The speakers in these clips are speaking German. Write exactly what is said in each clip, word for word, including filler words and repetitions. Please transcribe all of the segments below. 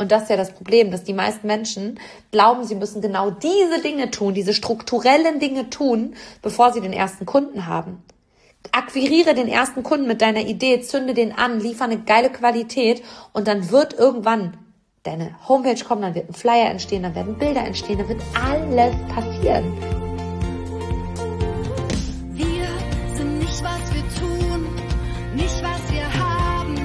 Und das ist ja das Problem, dass die meisten Menschen glauben, sie müssen genau diese Dinge tun, diese strukturellen Dinge tun, bevor sie den ersten Kunden haben. Akquiriere den ersten Kunden mit deiner Idee, zünde den an, liefere eine geile Qualität und dann wird irgendwann deine Homepage kommen, dann wird ein Flyer entstehen, dann werden Bilder entstehen, dann wird alles passieren. Wir sind nicht, was wir tun, nicht, was wir haben.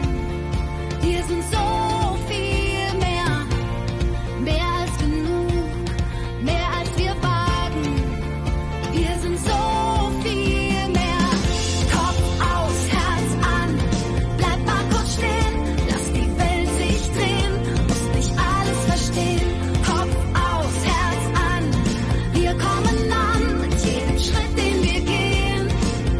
Wir sind so viel mehr, mehr als genug, mehr als wir wagen. Wir sind so viel mehr. Kopf aus, Herz an, bleib mal kurz stehen, lass die Welt sich drehen, musst nicht alles verstehen. Kopf aus, Herz an, wir kommen an mit jedem Schritt, den wir gehen,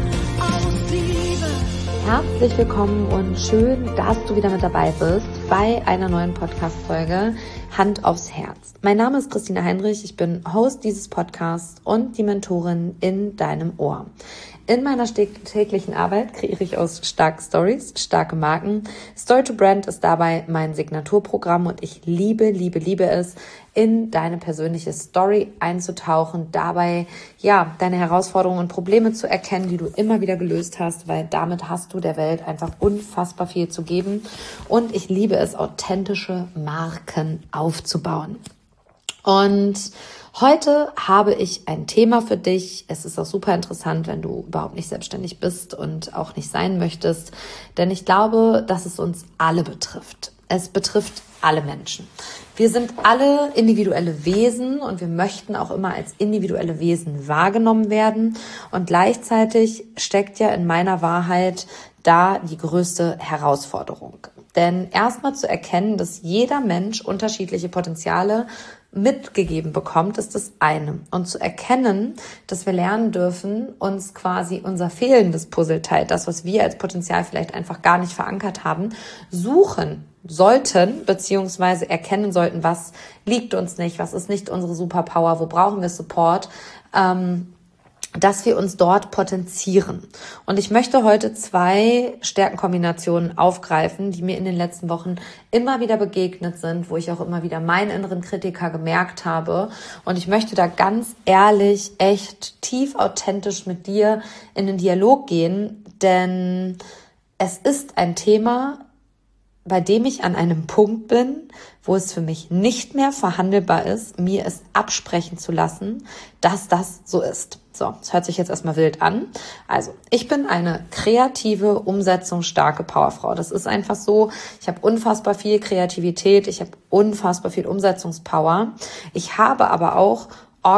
aus Liebe. Herzlich willkommen und schön, dass du wieder mit dabei bist bei einer neuen Podcast-Folge Hand aufs Herz. Mein Name ist Christina Heinrich, ich bin Host dieses Podcasts und die Mentorin in deinem Ohr. In meiner täglichen Arbeit kreiere ich aus starken Stories starke Marken. Story to Brand ist dabei mein Signaturprogramm und ich liebe, liebe, liebe es, in deine persönliche Story einzutauchen, dabei ja deine Herausforderungen und Probleme zu erkennen, die du immer wieder gelöst hast, weil damit hast du der Welt einfach unfassbar viel zu geben. Und ich liebe es, authentische Marken aufzubauen. Und heute habe ich ein Thema für dich. Es ist auch super interessant, wenn du überhaupt nicht selbstständig bist und auch nicht sein möchtest, denn ich glaube, dass es uns alle betrifft. Es betrifft alle Menschen. Wir sind alle individuelle Wesen und wir möchten auch immer als individuelle Wesen wahrgenommen werden. Und gleichzeitig steckt ja in meiner Wahrheit da die größte Herausforderung. Denn erstmal zu erkennen, dass jeder Mensch unterschiedliche Potenziale mitgegeben bekommt, ist das eine. Und zu erkennen, dass wir lernen dürfen, uns quasi unser fehlendes Puzzleteil, das, was wir als Potenzial vielleicht einfach gar nicht verankert haben, suchen sollten, beziehungsweise erkennen sollten, was liegt uns nicht, was ist nicht unsere Superpower, wo brauchen wir Support, ähm, dass wir uns dort potenzieren. Und ich möchte heute zwei Stärkenkombinationen aufgreifen, die mir in den letzten Wochen immer wieder begegnet sind, wo ich auch immer wieder meinen inneren Kritiker gemerkt habe. Und ich möchte da ganz ehrlich, echt tief authentisch mit dir in den Dialog gehen, denn es ist ein Thema, bei dem ich an einem Punkt bin, wo es für mich nicht mehr verhandelbar ist, mir es absprechen zu lassen, dass das so ist. So, das hört sich jetzt erstmal wild an. Also, ich bin eine kreative, umsetzungsstarke Powerfrau. Das ist einfach so. Ich habe unfassbar viel Kreativität, ich habe unfassbar viel Umsetzungspower. Ich habe aber auch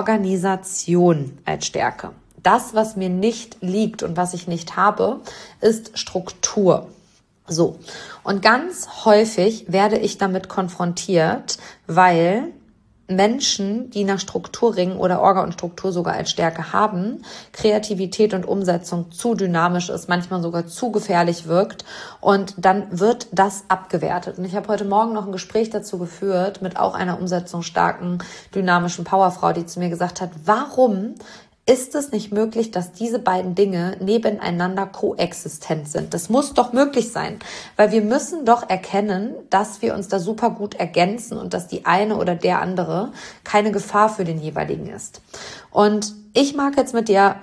Organisation als Stärke. Das, was mir nicht liegt und was ich nicht habe, ist Struktur. So, und ganz häufig werde ich damit konfrontiert, weil Menschen, die nach Struktur ringen oder Orga und Struktur sogar als Stärke haben, Kreativität und Umsetzung zu dynamisch ist, manchmal sogar zu gefährlich wirkt und dann wird das abgewertet. Und ich habe heute Morgen noch ein Gespräch dazu geführt mit auch einer umsetzungsstarken, dynamischen Powerfrau, die zu mir gesagt hat, warum ist es nicht möglich, dass diese beiden Dinge nebeneinander koexistent sind? Das muss doch möglich sein, weil wir müssen doch erkennen, dass wir uns da super gut ergänzen und dass die eine oder der andere keine Gefahr für den jeweiligen ist. Und ich mag jetzt mit dir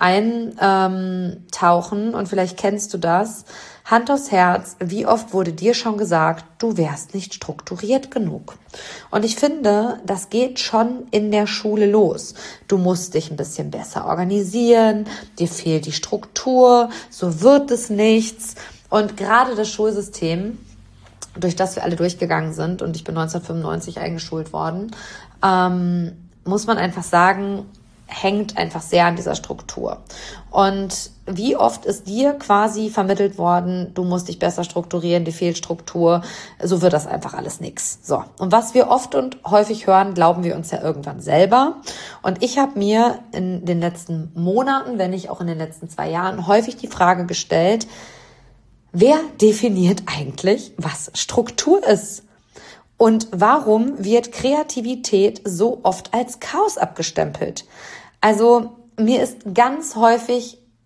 eintauchen und vielleicht kennst du das. Hand aufs Herz, wie oft wurde dir schon gesagt, du wärst nicht strukturiert genug? Und ich finde, das geht schon in der Schule los. Du musst dich ein bisschen besser organisieren, dir fehlt die Struktur, so wird es nichts. Und gerade das Schulsystem, durch das wir alle durchgegangen sind, und ich bin neunzehnhundertfünfundneunzig eingeschult worden, ähm, muss man einfach sagen, hängt einfach sehr an dieser Struktur. Und wie oft ist dir quasi vermittelt worden, du musst dich besser strukturieren, dir fehlt Struktur, so wird das einfach alles nix. So. Und was wir oft und häufig hören, glauben wir uns ja irgendwann selber. Und ich habe mir in den letzten Monaten, wenn nicht auch in den letzten zwei Jahren, häufig die Frage gestellt, wer definiert eigentlich, was Struktur ist? Und warum wird Kreativität so oft als Chaos abgestempelt? Also mir ist ganz häufig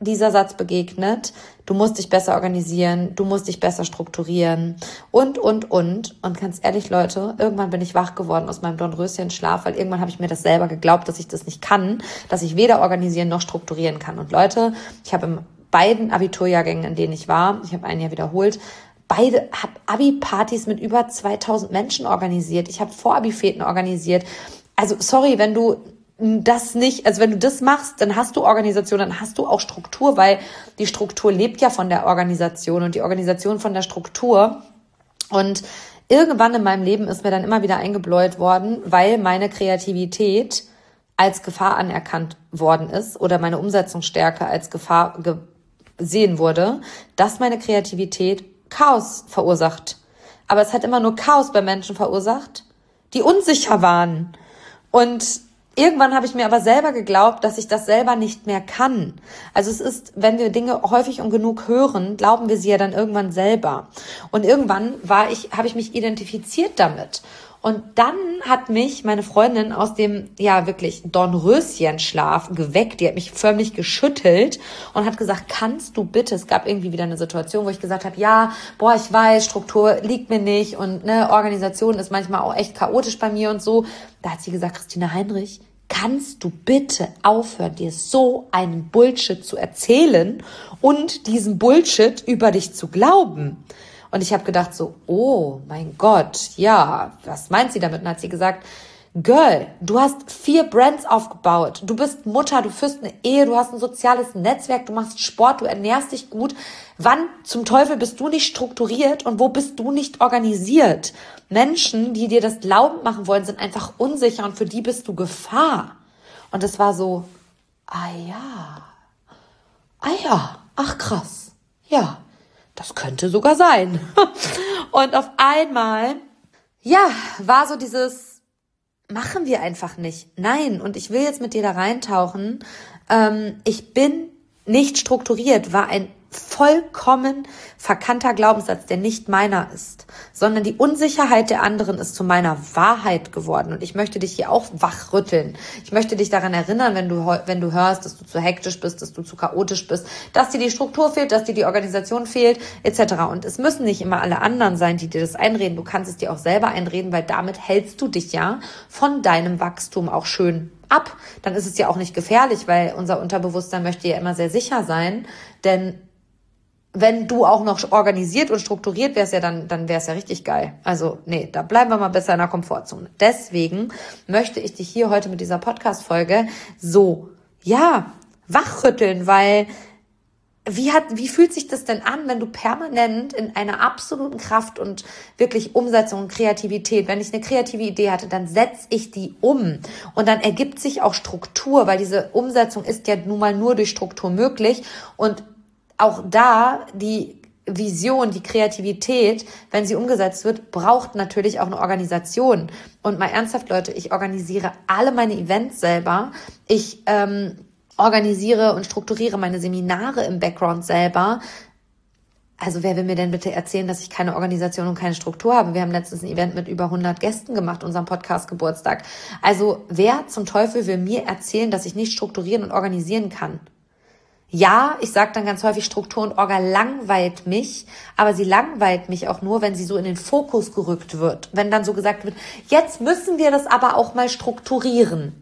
dieser Satz begegnet, du musst dich besser organisieren, du musst dich besser strukturieren und, und, und. Und ganz ehrlich, Leute, irgendwann bin ich wach geworden aus meinem Dornröschenschlaf, weil irgendwann habe ich mir das selber geglaubt, dass ich das nicht kann, dass ich weder organisieren noch strukturieren kann. Und Leute, ich habe in beiden Abiturjahrgängen, in denen ich war, ich habe ein Jahr wiederholt, beide, habe Abi-Partys mit über zweitausend Menschen organisiert. Ich habe Vorabi-Feten organisiert. Also sorry, wenn du das nicht, also wenn du das machst, dann hast du Organisation, dann hast du auch Struktur, weil die Struktur lebt ja von der Organisation und die Organisation von der Struktur. Und irgendwann in meinem Leben ist mir dann immer wieder eingebläut worden, weil meine Kreativität als Gefahr anerkannt worden ist oder meine Umsetzungsstärke als Gefahr gesehen wurde, dass meine Kreativität Chaos verursacht. Aber es hat immer nur Chaos bei Menschen verursacht, die unsicher waren. Und irgendwann habe ich mir aber selber geglaubt, dass ich das selber nicht mehr kann. Also es ist, wenn wir Dinge häufig und genug hören, glauben wir sie ja dann irgendwann selber. Und irgendwann war ich, habe ich mich identifiziert damit. Und dann hat mich meine Freundin aus dem, ja wirklich, Dornröschenschlaf geweckt. Die hat mich förmlich geschüttelt und hat gesagt, kannst du bitte, es gab irgendwie wieder eine Situation, wo ich gesagt habe, ja, boah, ich weiß, Struktur liegt mir nicht und ne, Organisation ist manchmal auch echt chaotisch bei mir und so. Da hat sie gesagt, Christina Heinrich, kannst du bitte aufhören, dir so einen Bullshit zu erzählen und diesen Bullshit über dich zu glauben? Und ich habe gedacht so, oh mein Gott, ja, was meint sie damit? Und hat sie gesagt, Girl, du hast vier Brands aufgebaut, du bist Mutter, du führst eine Ehe, du hast ein soziales Netzwerk, du machst Sport, du ernährst dich gut. Wann zum Teufel bist du nicht strukturiert und wo bist du nicht organisiert? Menschen, die dir das glaubend machen wollen, sind einfach unsicher und für die bist du Gefahr. Und es war so, ah ja, ah ja, ach krass, ja. Das könnte sogar sein. Und auf einmal, ja, war so dieses, machen wir einfach nicht. Nein, und ich will jetzt mit dir da reintauchen. Ähm, ich bin nicht strukturiert, war ein vollkommen verkannter Glaubenssatz, der nicht meiner ist, sondern die Unsicherheit der anderen ist zu meiner Wahrheit geworden. Und ich möchte dich hier auch wachrütteln. Ich möchte dich daran erinnern, wenn du, wenn du hörst, dass du zu hektisch bist, dass du zu chaotisch bist, dass dir die Struktur fehlt, dass dir die Organisation fehlt, et cetera. Und es müssen nicht immer alle anderen sein, die dir das einreden. Du kannst es dir auch selber einreden, weil damit hältst du dich ja von deinem Wachstum auch schön ab. Dann ist es ja auch nicht gefährlich, weil unser Unterbewusstsein möchte ja immer sehr sicher sein, denn wenn du auch noch organisiert und strukturiert wärst, ja, dann, dann wär's ja richtig geil. Also, nee, da bleiben wir mal besser in der Komfortzone. Deswegen möchte ich dich hier heute mit dieser Podcast-Folge so, ja, wachrütteln, weil wie hat, wie fühlt sich das denn an, wenn du permanent in einer absoluten Kraft und wirklich Umsetzung und Kreativität, wenn ich eine kreative Idee hatte, dann setze ich die um und dann ergibt sich auch Struktur, weil diese Umsetzung ist ja nun mal nur durch Struktur möglich und auch da die Vision, die Kreativität, wenn sie umgesetzt wird, braucht natürlich auch eine Organisation. Und mal ernsthaft, Leute, ich organisiere alle meine Events selber. Ich ähm, organisiere und strukturiere meine Seminare im Background selber. Also wer will mir denn bitte erzählen, dass ich keine Organisation und keine Struktur habe? Wir haben letztens ein Event mit über hundert Gästen gemacht, unseren Podcast-Geburtstag. Also wer zum Teufel will mir erzählen, dass ich nicht strukturieren und organisieren kann? Ja, ich sage dann ganz häufig, Struktur und Orga langweilt mich, aber sie langweilt mich auch nur, wenn sie so in den Fokus gerückt wird. Wenn dann so gesagt wird, jetzt müssen wir das aber auch mal strukturieren.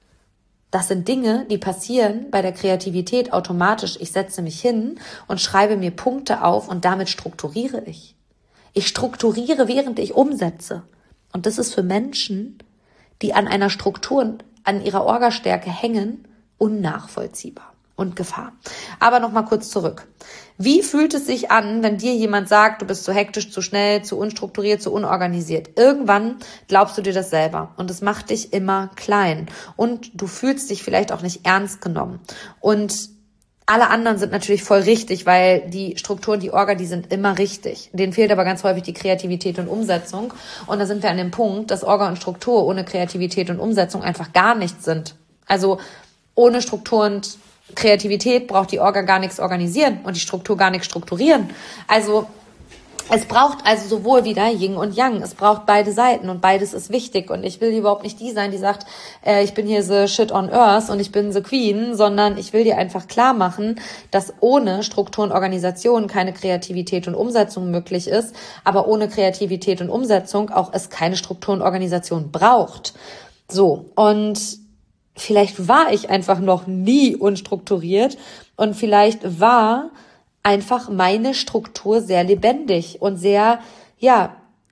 Das sind Dinge, die passieren bei der Kreativität automatisch. Ich setze mich hin und schreibe mir Punkte auf und damit strukturiere ich. Ich strukturiere, während ich umsetze. Und das ist für Menschen, die an einer Struktur, an ihrer Orgastärke hängen, unnachvollziehbar. Und Gefahr. Aber noch mal kurz zurück. Wie fühlt es sich an, wenn dir jemand sagt, du bist zu hektisch, zu schnell, zu unstrukturiert, zu unorganisiert? Irgendwann glaubst du dir das selber und es macht dich immer klein und du fühlst dich vielleicht auch nicht ernst genommen. Und alle anderen sind natürlich voll richtig, weil die Struktur und die Orga, die sind immer richtig. Denen fehlt aber ganz häufig die Kreativität und Umsetzung. Und da sind wir an dem Punkt, dass Orga und Struktur ohne Kreativität und Umsetzung einfach gar nichts sind. Also ohne Struktur und Kreativität braucht die Orga gar nichts organisieren und die Struktur gar nichts strukturieren. Also Es braucht also sowohl wieder Yin und Yang. Es braucht beide Seiten und beides ist wichtig. Und ich will überhaupt nicht die sein, die sagt, äh, ich bin hier the shit on earth und ich bin the queen, sondern ich will dir einfach klar machen, dass ohne Struktur und Organisation keine Kreativität und Umsetzung möglich ist, aber ohne Kreativität und Umsetzung auch es keine Struktur und Organisation braucht. So, und vielleicht war ich einfach noch nie unstrukturiert und vielleicht war einfach meine Struktur sehr lebendig und sehr, ja,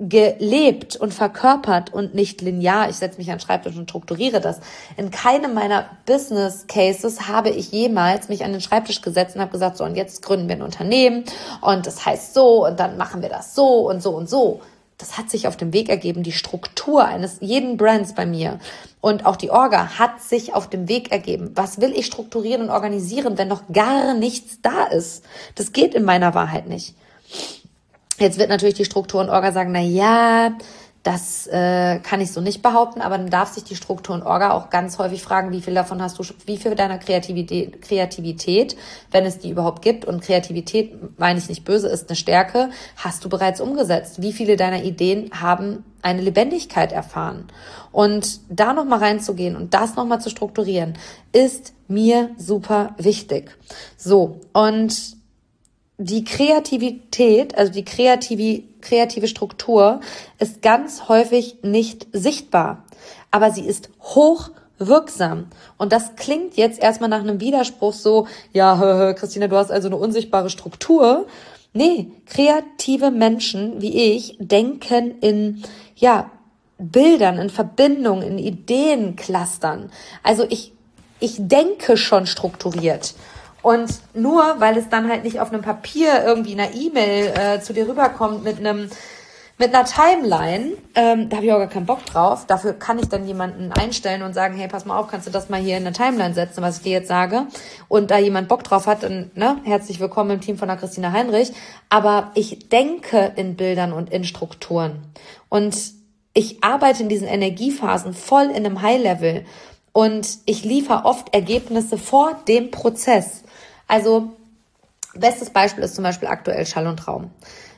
gelebt und verkörpert und nicht linear. Ich setze mich an den Schreibtisch und strukturiere das. In keinem meiner Business Cases habe ich jemals mich an den Schreibtisch gesetzt und habe gesagt, so, und jetzt gründen wir ein Unternehmen und das heißt so und dann machen wir das so und so und so. Das hat sich auf dem Weg ergeben. Die Struktur eines jeden Brands bei mir und auch die Orga hat sich auf dem Weg ergeben. Was will ich strukturieren und organisieren, wenn noch gar nichts da ist? Das geht in meiner Wahrheit nicht. Jetzt wird natürlich die Struktur und Orga sagen, na ja, das äh, kann ich so nicht behaupten, aber dann darf sich die Struktur und Orga auch ganz häufig fragen, wie viel davon hast du, wie viel deiner Kreativität, Kreativität, wenn es die überhaupt gibt, und Kreativität, meine ich nicht böse, ist eine Stärke, hast du bereits umgesetzt? Wie viele deiner Ideen haben eine Lebendigkeit erfahren? Und da nochmal reinzugehen und das nochmal zu strukturieren, ist mir super wichtig. So, und die Kreativität, also die kreative, kreative Struktur ist ganz häufig nicht sichtbar, aber sie ist hochwirksam. Und das klingt jetzt erstmal nach einem Widerspruch, so, ja, hö, hö, Christina, du hast also eine unsichtbare Struktur. Nee, kreative Menschen wie ich denken in, ja, Bildern, in Verbindungen, in Ideenclustern. Also ich, ich denke schon strukturiert. Und nur, weil es dann halt nicht auf einem Papier irgendwie in einer E-Mail äh, zu dir rüberkommt mit einem mit einer Timeline, ähm, da habe ich auch gar keinen Bock drauf. Dafür kann ich dann jemanden einstellen und sagen, hey, pass mal auf, kannst du das mal hier in eine Timeline setzen, was ich dir jetzt sage? Und da jemand Bock drauf hat, dann ne, herzlich willkommen im Team von der Christina Heinrich. Aber ich denke in Bildern und in Strukturen. Und ich arbeite in diesen Energiephasen voll in einem High-Level. Und ich liefere oft Ergebnisse vor dem Prozess. Also, bestes Beispiel ist zum Beispiel aktuell Schall und Traum.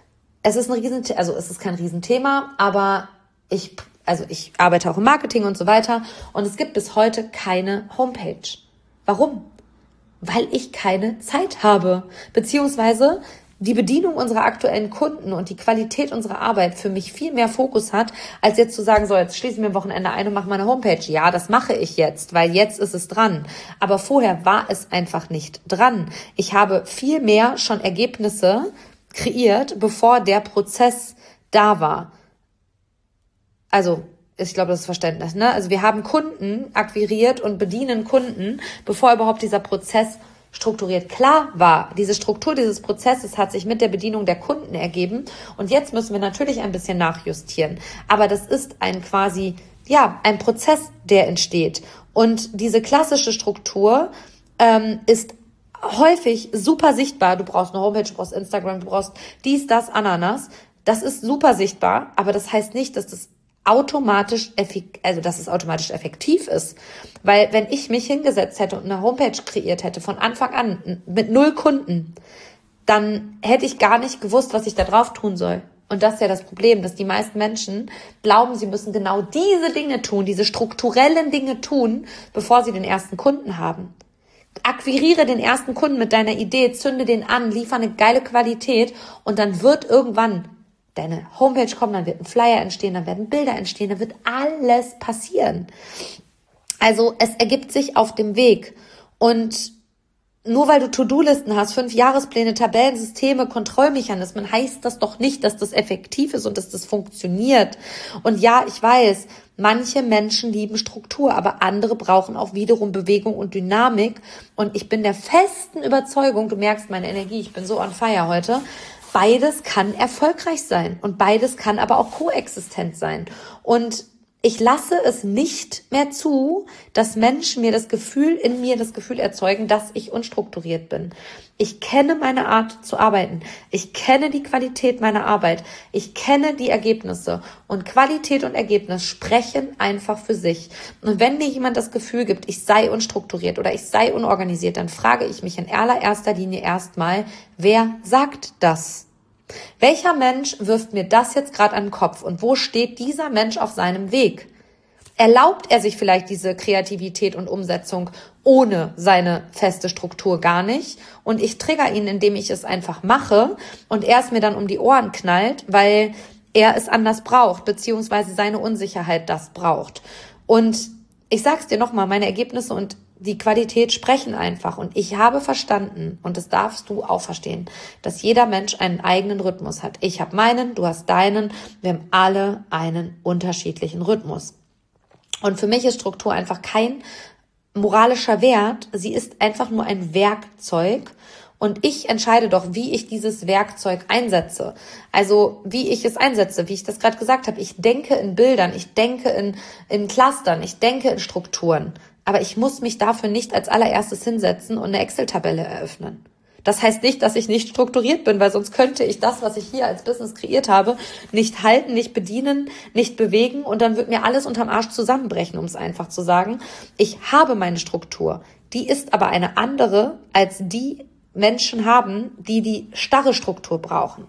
Es ist ein Riesen, also es ist kein Riesenthema, aber ich, also ich arbeite auch im Marketing und so weiter und es gibt bis heute keine Homepage. Warum? Weil ich keine Zeit habe, beziehungsweise die Bedienung unserer aktuellen Kunden und die Qualität unserer Arbeit für mich viel mehr Fokus hat, als jetzt zu sagen, so, jetzt schließe ich mir am Wochenende ein und mache meine Homepage. Ja, das mache ich jetzt, weil jetzt ist es dran. Aber vorher war es einfach nicht dran. Ich habe viel mehr schon Ergebnisse kreiert, bevor der Prozess da war. Also, ich glaube, das ist Verständnis, ne? Also wir haben Kunden akquiriert und bedienen Kunden, bevor überhaupt dieser Prozess strukturiert klar war. Diese Struktur dieses Prozesses hat sich mit der Bedienung der Kunden ergeben und jetzt müssen wir natürlich ein bisschen nachjustieren. Aber das ist ein quasi, ja, ein Prozess, der entsteht. Und diese klassische Struktur ähm, ist häufig super sichtbar. Du brauchst eine Homepage, du brauchst Instagram, du brauchst dies, das, Ananas. Das ist super sichtbar, aber das heißt nicht, dass das automatisch effektiv, also dass es automatisch effektiv ist. Weil wenn ich mich hingesetzt hätte und eine Homepage kreiert hätte von Anfang an mit null Kunden, dann hätte ich gar nicht gewusst, was ich da drauf tun soll. Und das ist ja das Problem, dass die meisten Menschen glauben, sie müssen genau diese Dinge tun, diese strukturellen Dinge tun, bevor sie den ersten Kunden haben. Akquiriere den ersten Kunden mit deiner Idee, zünde den an, liefere eine geile Qualität und dann wird irgendwann deine Homepage kommen, dann wird ein Flyer entstehen, dann werden Bilder entstehen, dann wird alles passieren. Also es ergibt sich auf dem Weg. Und nur weil du To-Do-Listen hast, fünf Jahrespläne, Tabellen, Systeme, Kontrollmechanismen, heißt das doch nicht, dass das effektiv ist und dass das funktioniert. Und ja, ich weiß, manche Menschen lieben Struktur, aber andere brauchen auch wiederum Bewegung und Dynamik. Und ich bin der festen Überzeugung, du merkst meine Energie, ich bin so on fire heute, beides kann erfolgreich sein und beides kann aber auch koexistent sein. Und ich lasse es nicht mehr zu, dass Menschen mir das Gefühl, in mir das Gefühl erzeugen, dass ich unstrukturiert bin. Ich kenne meine Art zu arbeiten. Ich kenne die Qualität meiner Arbeit. Ich kenne die Ergebnisse. Und Qualität und Ergebnis sprechen einfach für sich. Und wenn mir jemand das Gefühl gibt, ich sei unstrukturiert oder ich sei unorganisiert, dann frage ich mich in allererster Linie erstmal, wer sagt das? Welcher Mensch wirft mir das jetzt gerade an den Kopf und wo steht dieser Mensch auf seinem Weg? Erlaubt er sich vielleicht diese Kreativität und Umsetzung ohne seine feste Struktur gar nicht? Und ich trigger ihn, indem ich es einfach mache und er es mir dann um die Ohren knallt, weil er es anders braucht, beziehungsweise seine Unsicherheit das braucht. Und ich sag's dir nochmal, meine Ergebnisse und die Qualität sprechen einfach. Und ich habe verstanden, und das darfst du auch verstehen, dass jeder Mensch einen eigenen Rhythmus hat. Ich habe meinen, du hast deinen. Wir haben alle einen unterschiedlichen Rhythmus. Und für mich ist Struktur einfach kein moralischer Wert. Sie ist einfach nur ein Werkzeug. Und ich entscheide doch, wie ich dieses Werkzeug einsetze. Also wie ich es einsetze, wie ich das gerade gesagt habe. Ich denke in Bildern, ich denke in, in Clustern, ich denke in Strukturen. Aber ich muss mich dafür nicht als allererstes hinsetzen und eine Excel-Tabelle eröffnen. Das heißt nicht, dass ich nicht strukturiert bin, weil sonst könnte ich das, was ich hier als Business kreiert habe, nicht halten, nicht bedienen, nicht bewegen und dann wird mir alles unterm Arsch zusammenbrechen, um es einfach zu sagen. Ich habe meine Struktur. Die ist aber eine andere, als die Menschen haben, die die starre Struktur brauchen.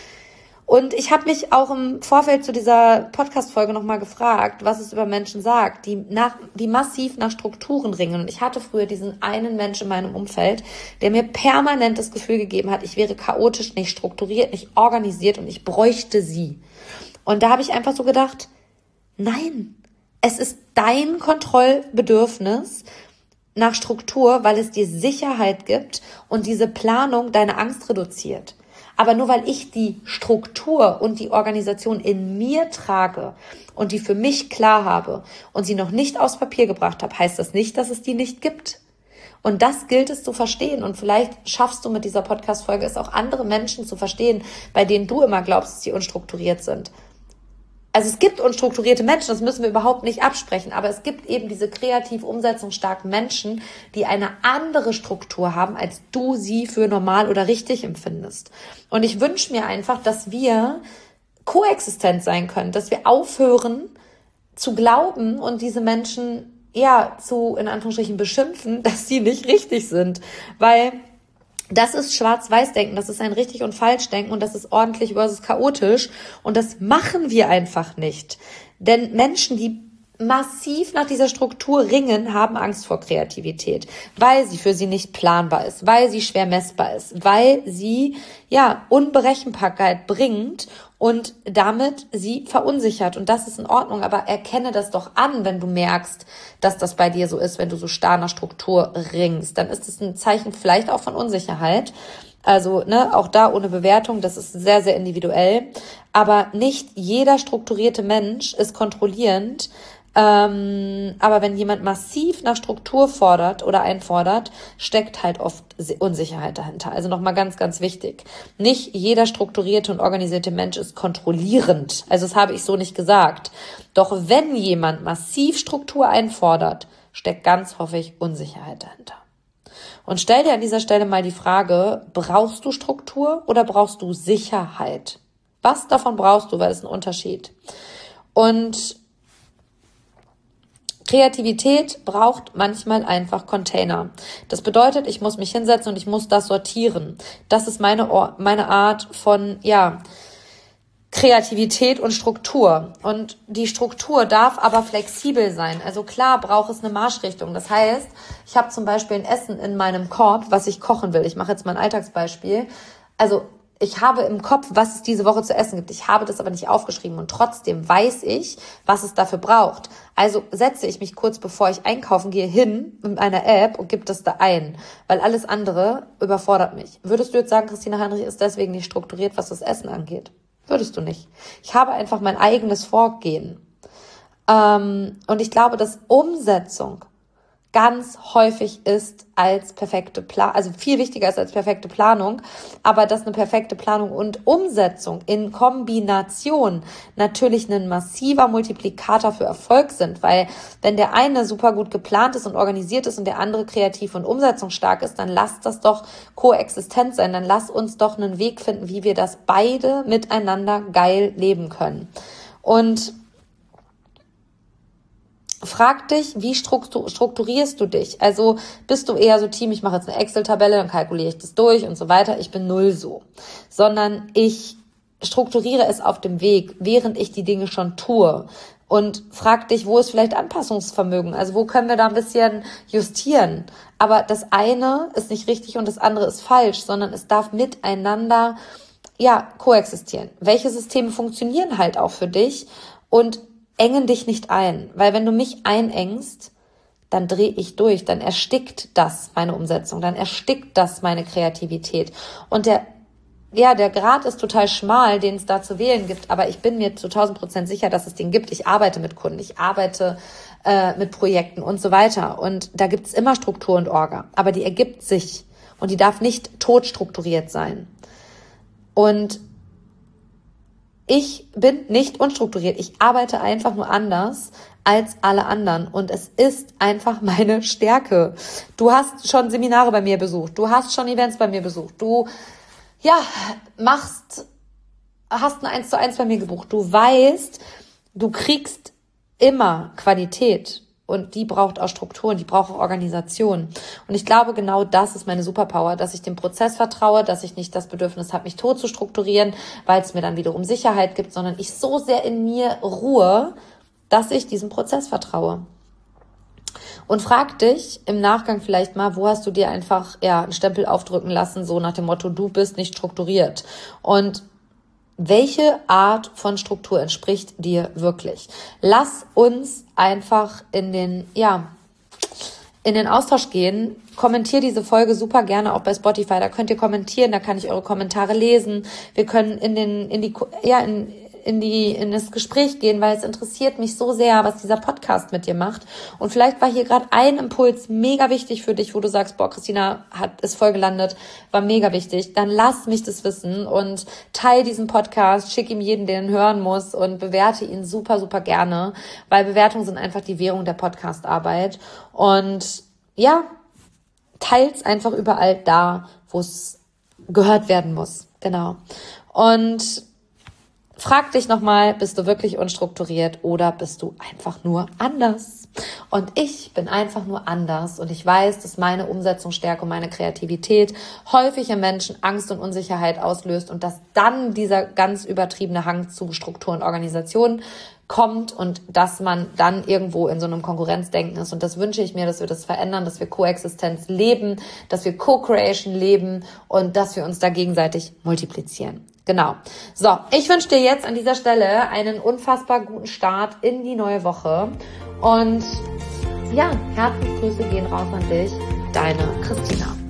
Und ich habe mich auch im Vorfeld zu dieser Podcast-Folge nochmal gefragt, was es über Menschen sagt, die nach, die massiv nach Strukturen ringen. Und ich hatte früher diesen einen Menschen in meinem Umfeld, der mir permanent das Gefühl gegeben hat, ich wäre chaotisch, nicht strukturiert, nicht organisiert und ich bräuchte sie. Und da habe ich einfach so gedacht, nein, es ist dein Kontrollbedürfnis nach Struktur, weil es dir Sicherheit gibt und diese Planung deine Angst reduziert. Aber nur weil ich die Struktur und die Organisation in mir trage und die für mich klar habe und sie noch nicht aufs Papier gebracht habe, heißt das nicht, dass es die nicht gibt. Und das gilt es zu verstehen. Und vielleicht schaffst du mit dieser Podcast-Folge es auch andere Menschen zu verstehen, bei denen du immer glaubst, dass sie unstrukturiert sind. Also es gibt unstrukturierte Menschen, das müssen wir überhaupt nicht absprechen, aber es gibt eben diese kreativ umsetzungsstarken Menschen, die eine andere Struktur haben, als du sie für normal oder richtig empfindest. Und ich wünsche mir einfach, dass wir koexistent sein können, dass wir aufhören zu glauben und diese Menschen ja zu, in Anführungsstrichen, beschimpfen, dass sie nicht richtig sind, weil das ist Schwarz-Weiß-Denken, das ist ein richtig und falsch Denken und das ist ordentlich versus chaotisch und das machen wir einfach nicht. Denn Menschen, die massiv nach dieser Struktur ringen, haben Angst vor Kreativität, weil sie für sie nicht planbar ist, weil sie schwer messbar ist, weil sie ja Unberechenbarkeit bringt und damit sie verunsichert. Und das ist in Ordnung, aber erkenne das doch an, wenn du merkst, dass das bei dir so ist, wenn du so starr nach Struktur ringst. Dann ist es ein Zeichen vielleicht auch von Unsicherheit. Also ne, auch da ohne Bewertung, das ist sehr, sehr individuell. Aber nicht jeder strukturierte Mensch ist kontrollierend. Ähm, aber wenn jemand massiv nach Struktur fordert oder einfordert, steckt halt oft Unsicherheit dahinter. Also nochmal ganz, ganz wichtig. Nicht jeder strukturierte und organisierte Mensch ist kontrollierend. Also das habe ich so nicht gesagt. Doch wenn jemand massiv Struktur einfordert, steckt ganz häufig Unsicherheit dahinter. Und stell dir an dieser Stelle mal die Frage, brauchst du Struktur oder brauchst du Sicherheit? Was davon brauchst du, weil es ein Unterschied. Und Kreativität braucht manchmal einfach Container. Das bedeutet, ich muss mich hinsetzen und ich muss das sortieren. Das ist meine, Or- meine Art von, ja, Kreativität und Struktur. Und die Struktur darf aber flexibel sein. Also klar braucht es eine Marschrichtung. Das heißt, ich habe zum Beispiel ein Essen in meinem Korb, was ich kochen will. Ich mache jetzt mal ein Alltagsbeispiel. Also ich habe im Kopf, was es diese Woche zu essen gibt. Ich habe das aber nicht aufgeschrieben und trotzdem weiß ich, was es dafür braucht. Also setze ich mich kurz bevor ich einkaufen gehe hin mit einer App und gebe das da ein, weil alles andere überfordert mich. Würdest du jetzt sagen, Christina Heinrich ist deswegen nicht strukturiert, was das Essen angeht? Würdest du nicht. Ich habe einfach mein eigenes Vorgehen. Ähm, und ich glaube, dass Umsetzung ganz häufig ist als perfekte Planung, also viel wichtiger ist als perfekte Planung, aber dass eine perfekte Planung und Umsetzung in Kombination natürlich ein massiver Multiplikator für Erfolg sind, weil wenn der eine super gut geplant ist und organisiert ist und der andere kreativ und umsetzungsstark ist, dann lass das doch koexistent sein, dann lass uns doch einen Weg finden, wie wir das beide miteinander geil leben können. Und frag dich, wie strukturierst du dich? Also bist du eher so Team, ich mache jetzt eine Excel-Tabelle, dann kalkuliere ich das durch und so weiter. Ich bin null so. Sondern ich strukturiere es auf dem Weg, während ich die Dinge schon tue. Und frag dich, wo ist vielleicht Anpassungsvermögen? Also wo können wir da ein bisschen justieren? Aber das eine ist nicht richtig und das andere ist falsch, sondern es darf miteinander ja koexistieren. Welche Systeme funktionieren halt auch für dich und engen dich nicht ein? Weil wenn du mich einengst, dann drehe ich durch, dann erstickt das meine Umsetzung, dann erstickt das meine Kreativität. Und der Ja, der Grad ist total schmal, den es da zu wählen gibt, aber ich bin mir zu tausend Prozent sicher, dass es den gibt. Ich arbeite mit Kunden, ich arbeite äh, mit Projekten und so weiter. Und da gibt es immer Struktur und Orga, aber die ergibt sich und die darf nicht tot strukturiert sein. Und ich bin nicht unstrukturiert, ich arbeite einfach nur anders als alle anderen und es ist einfach meine Stärke. Du hast schon Seminare bei mir besucht, du hast schon Events bei mir besucht, du ja, machst, hast ein eins zu eins bei mir gebucht. Du weißt, du kriegst immer Qualität und die braucht auch Strukturen, die braucht auch Organisation. Und ich glaube, genau das ist meine Superpower, dass ich dem Prozess vertraue, dass ich nicht das Bedürfnis habe, mich tot zu strukturieren, weil es mir dann wiederum Sicherheit gibt, sondern ich so sehr in mir ruhe, dass ich diesem Prozess vertraue. Und frag dich im Nachgang vielleicht mal, wo hast du dir einfach ja einen Stempel aufdrücken lassen, so nach dem Motto, du bist nicht strukturiert. Und welche Art von Struktur entspricht dir wirklich? Lass uns einfach in den, ja, in den Austausch gehen. Kommentier diese Folge super gerne auch bei Spotify. Da könnt ihr kommentieren, da kann ich eure Kommentare lesen. Wir können in den, in die, ja, in, in die, in das Gespräch gehen, weil es interessiert mich so sehr, was dieser Podcast mit dir macht. Und vielleicht war hier gerade ein Impuls mega wichtig für dich, wo du sagst, boah, Christina hat, ist voll gelandet, war mega wichtig. Dann lass mich das wissen und teile diesen Podcast, schick ihm jeden, der ihn hören muss und bewerte ihn super, super gerne, weil Bewertungen sind einfach die Währung der Podcast-Arbeit. Und ja, teilt's einfach überall da, wo es gehört werden muss. Genau. Und frag dich nochmal, bist du wirklich unstrukturiert oder bist du einfach nur anders? Und ich bin einfach nur anders und ich weiß, dass meine Umsetzungsstärke und meine Kreativität häufig im Menschen Angst und Unsicherheit auslöst und dass dann dieser ganz übertriebene Hang zu Struktur und Organisation kommt und dass man dann irgendwo in so einem Konkurrenzdenken ist. Und das wünsche ich mir, dass wir das verändern, dass wir Koexistenz leben, dass wir Co-Creation leben und dass wir uns da gegenseitig multiplizieren. Genau. So, ich wünsche dir jetzt an dieser Stelle einen unfassbar guten Start in die neue Woche. Und ja, Herzensgrüße gehen raus an dich, deine Christina.